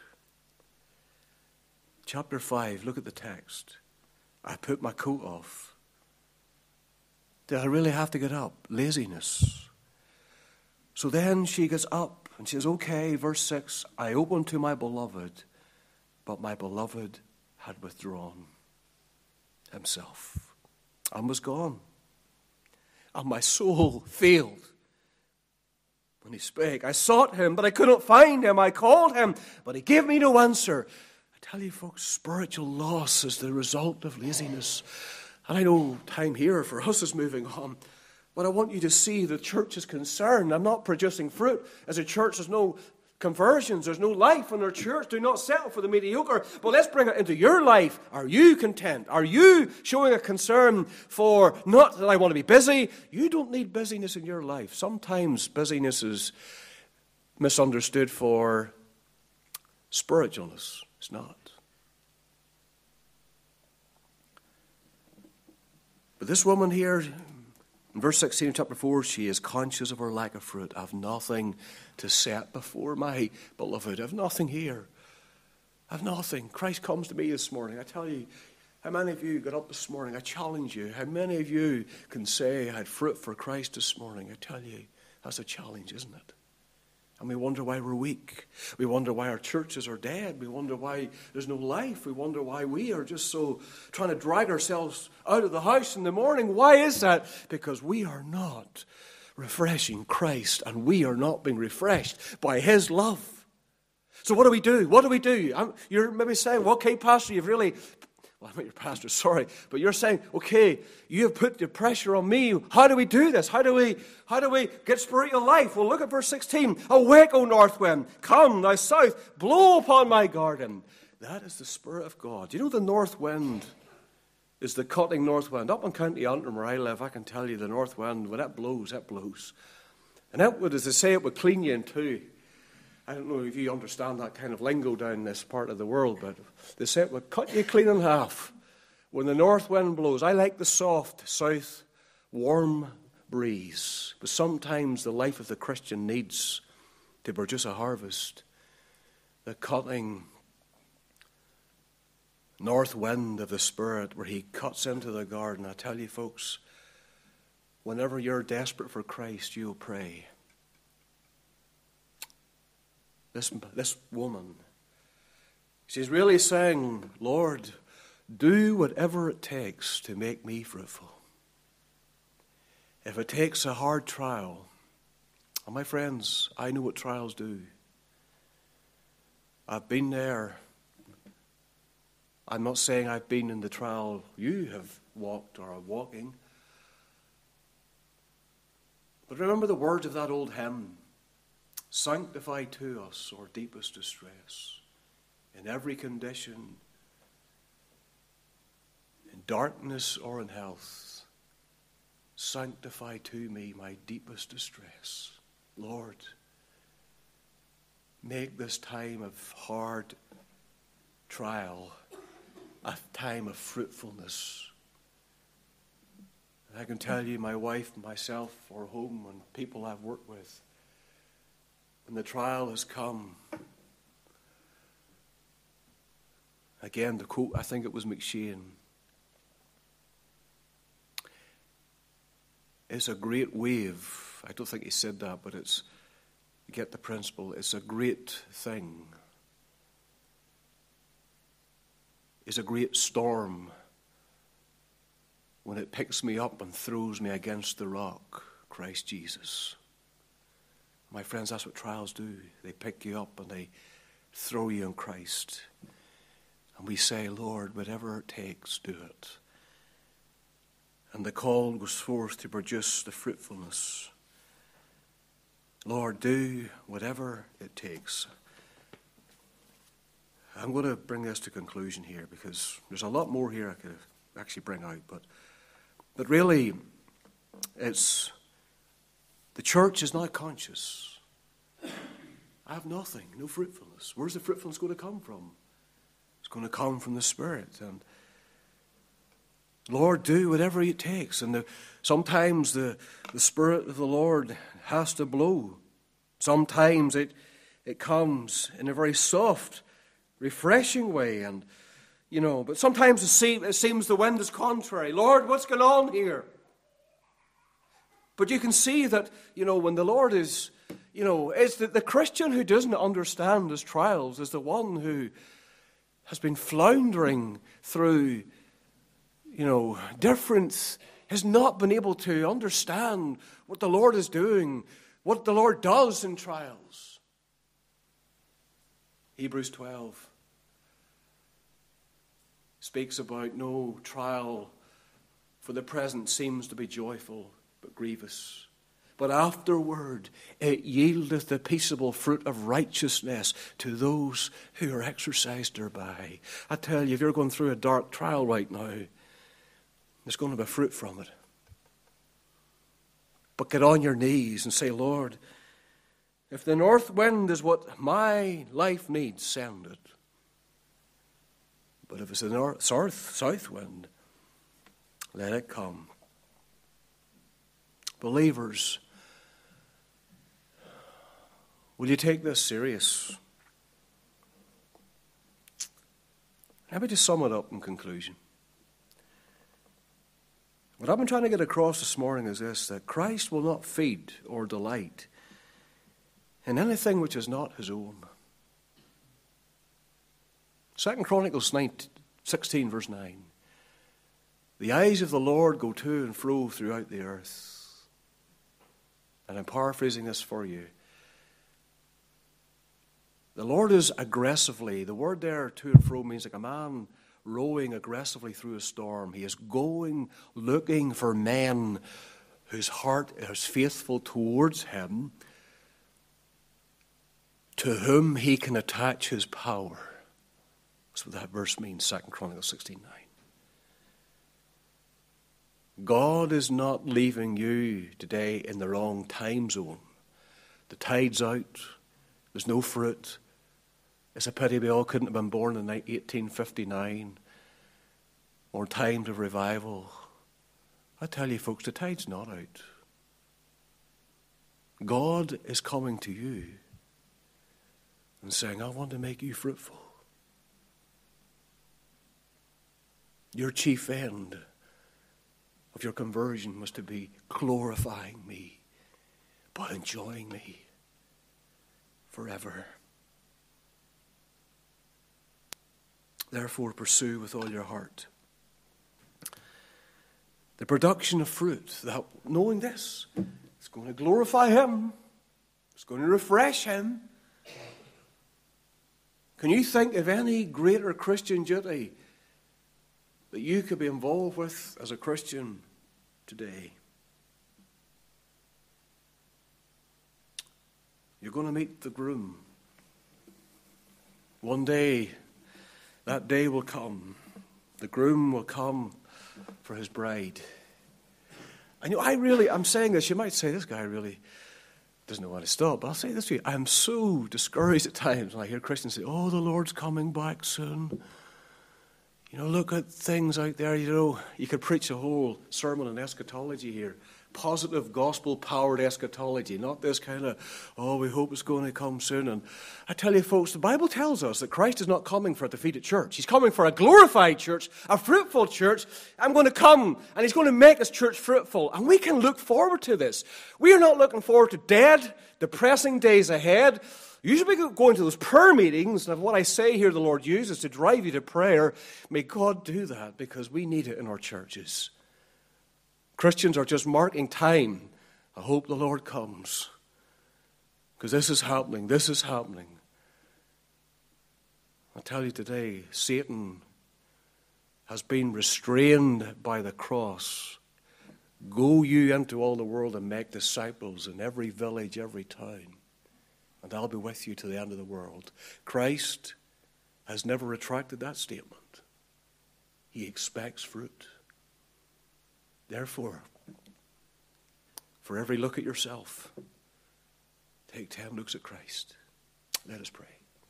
Speaker 2: Chapter five, look at the text. I put my coat off. Did I really have to get up? Laziness. So then she gets up and she says, okay, verse six, I opened to my beloved, but my beloved had withdrawn himself and was gone. And my soul failed when he spake. I sought him, but I couldn't find him. I called him, but he gave me no answer. I tell you, folks, spiritual loss is the result of laziness. And I know time here for us is moving on. But I want you to see the church is concerned. I'm not producing fruit. As a church, there's no conversions. There's no life in our church. Do not settle for the mediocre. But let's bring it into your life. Are you content? Are you showing a concern for, not that I want to be busy. You don't need busyness in your life. Sometimes busyness is misunderstood for spiritualness. It's not. But this woman here, in verse sixteen of chapter four, she is conscious of her lack of fruit. I have nothing to set before my beloved. I have nothing here. I have nothing. Christ comes to me this morning. I tell you, how many of you got up this morning? I challenge you. How many of you can say, I had fruit for Christ this morning? I tell you, that's a challenge, isn't it? And we wonder why we're weak. We wonder why our churches are dead. We wonder why there's no life. We wonder why we are just so trying to drag ourselves out of the house in the morning. Why is that? Because we are not refreshing Christ, and we are not being refreshed by his love. So what do we do? What do we do? I'm, you're maybe saying, well, okay, Pastor, you've really... Well, I'm not your pastor, sorry. But you're saying, okay, you have put the pressure on me. How do we do this? How do we how do we get spiritual life? Well, look at verse sixteen. Awake, O north wind. Come, thou south. Blow upon my garden. That is the Spirit of God. You know the north wind is the cutting north wind. Up in County Antrim, where I live, I can tell you the north wind, when it blows, it blows. And that would, as they say, it would clean you in two. I don't know if you understand that kind of lingo down this part of the world, but they say it would cut you clean in half when the north wind blows. I like the soft, south, warm breeze, but sometimes the life of the Christian needs to produce a harvest. The cutting north wind of the Spirit where he cuts into the garden. I tell you, folks, whenever you're desperate for Christ, you'll pray. This, this woman, she's really saying, Lord, do whatever it takes to make me fruitful. If it takes a hard trial, and my friends, I know what trials do. I've been there. I'm not saying I've been in the trial you have walked or are walking. But remember the words of that old hymn. Sanctify to us our deepest distress, in every condition, in darkness or in health. Sanctify to me my deepest distress. Lord, make this time of hard trial a time of fruitfulness. And I can tell you, my wife, myself, or home, and people I've worked with, when the trial has come, again, the quote, I think it was McShane, it's a great wave. I don't think he said that, but it's, you get the principle, it's a great thing. It's a great storm when it picks me up and throws me against the rock, Christ Jesus. My friends, that's what trials do. They pick you up and they throw you in Christ. And we say, Lord, whatever it takes, do it. And the call goes forth to produce the fruitfulness. Lord, do whatever it takes. I'm going to bring this to conclusion here because there's a lot more here I could actually bring out. But, but really, it's... the church is not conscious. I have nothing, no fruitfulness. Where's the fruitfulness going to come from? It's going to come from the Spirit. And Lord, do whatever it takes. And the, sometimes the, the Spirit of the Lord has to blow. Sometimes it, it comes in a very soft, refreshing way. And, you know, but sometimes it, seem, it seems the wind is contrary. Lord, what's going on here? But you can see that, you know, when the Lord is, you know, it's the, the Christian who doesn't understand his trials is the one who has been floundering through, you know, different, has not been able to understand what the Lord is doing, what the Lord does in trials. Hebrews twelve speaks about no trial for the present seems to be joyful, but grievous. But afterward it yieldeth the peaceable fruit of righteousness to those who are exercised thereby. I tell you, if you're going through a dark trial right now, there's going to be fruit from it. But get on your knees and say, Lord, if the north wind is what my life needs, send it. But if it's the north, south, south wind, let it come. Believers, will you take this serious? Let me just sum it up in conclusion. What I've been trying to get across this morning is this, that Christ will not feed or delight in anything which is not his own. Second Chronicles sixteen, verse nine. The eyes of the Lord go to and fro throughout the earth. And I'm paraphrasing this for you. The Lord is aggressively, the word there, to and fro, means like a man rowing aggressively through a storm. He is going, looking for men whose heart is faithful towards him, to whom he can attach his power. That's what that verse means, Second Chronicles sixteen nine. God is not leaving you today in the wrong time zone. The tide's out. There's no fruit. It's a pity we all couldn't have been born in eighteen fifty-nine or times of revival. I tell you, folks, the tide's not out. God is coming to you and saying, I want to make you fruitful. Your chief end of your conversion was to be glorifying me, but enjoying me forever. Therefore, pursue with all your heart the production of fruit, that knowing this, it's going to glorify him, it's going to refresh him. Can you think of any greater Christian duty that you could be involved with as a Christian today? You're going to meet the groom. One day, that day will come. The groom will come for his bride. And you know, I really, I'm saying this, you might say, this guy really doesn't know how to stop. But I'll say this to you, I'm so discouraged at times when I hear Christians say, oh, the Lord's coming back soon. You know, look at things out there. You know, you could preach a whole sermon on eschatology here. Positive, gospel-powered eschatology. Not this kind of, oh, we hope it's going to come soon. And I tell you, folks, the Bible tells us that Christ is not coming for a defeated church. He's coming for a glorified church, a fruitful church. I'm going to come, and he's going to make his church fruitful. And we can look forward to this. We are not looking forward to dead, depressing days ahead. Usually we go into those prayer meetings, and what I say here the Lord uses to drive you to prayer. May God do that, because we need it in our churches. Christians are just marking time. I hope the Lord comes, because this is happening, this is happening. I tell you today, Satan has been restrained by the cross. Go you into all the world and make disciples in every village, every town, and I'll be with you to the end of the world. Christ has never retracted that statement. He expects fruit. Therefore, for every look at yourself, take ten looks at Christ. Let us pray.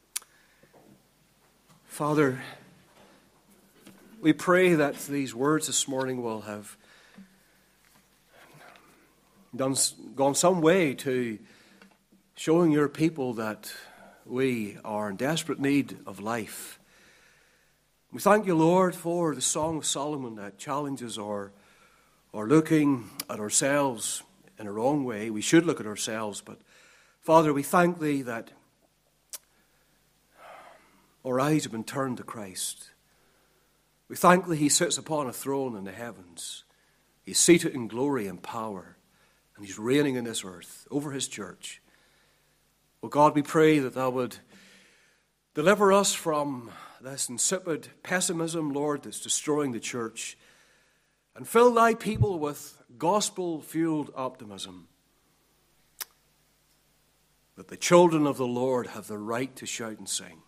Speaker 2: Father, we pray that these words this morning will have done, gone some way to showing your people that we are in desperate need of life. We thank you, Lord, for the Song of Solomon that challenges our, our looking at ourselves in a wrong way. We should look at ourselves, but Father, we thank thee that our eyes have been turned to Christ. We thank thee he sits upon a throne in the heavens. He's seated in glory and power, and he's reigning in this earth over his church. Oh God, we pray that thou would deliver us from this insipid pessimism, Lord, that's destroying the church, and fill thy people with gospel-fueled optimism, that the children of the Lord have the right to shout and sing.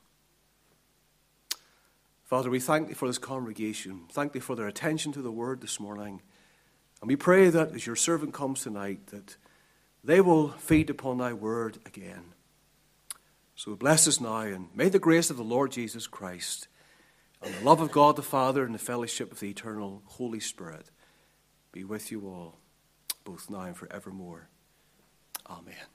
Speaker 2: Father, we thank thee for this congregation. Thank thee for their attention to the word this morning. And we pray that as your servant comes tonight, that they will feed upon thy word again. So bless us now, and may the grace of the Lord Jesus Christ and the love of God the Father and the fellowship of the eternal Holy Spirit be with you all, both now and forevermore. Amen.